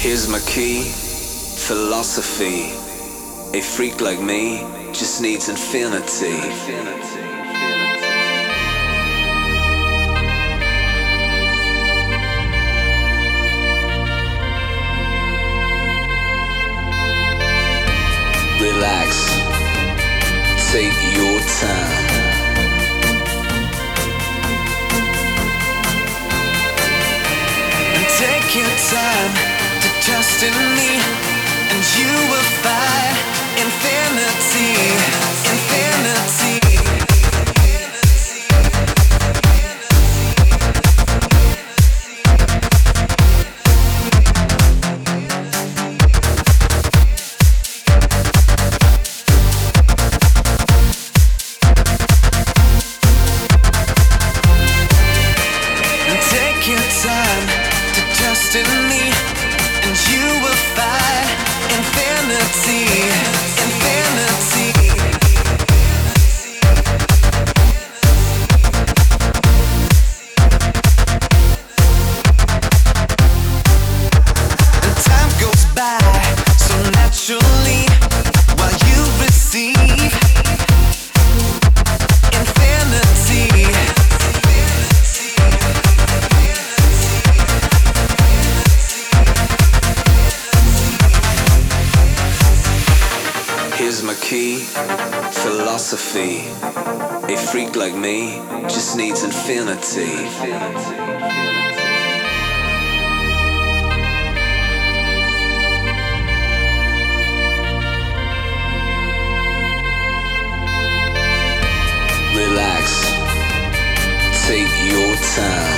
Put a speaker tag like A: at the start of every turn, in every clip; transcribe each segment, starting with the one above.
A: Here's my key, philosophy. A freak like me just needs infinity. Relax, take your time.
B: Take your time to trust in me, and you will find infinity, infinity. Take your time to trust in me, and you will find infinity, infinity. And time goes by so naturally while you receive infinity.
A: Here's my key, philosophy. A freak like me just needs infinity. Relax, take your time.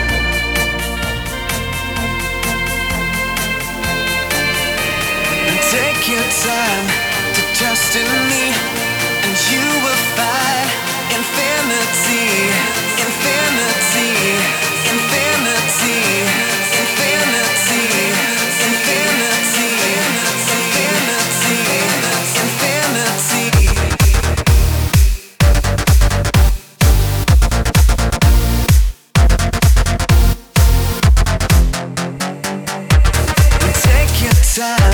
B: Take your time to trust in me, and you will find infinity, infinity, infinity, infinity, infinity, infinity. Take your time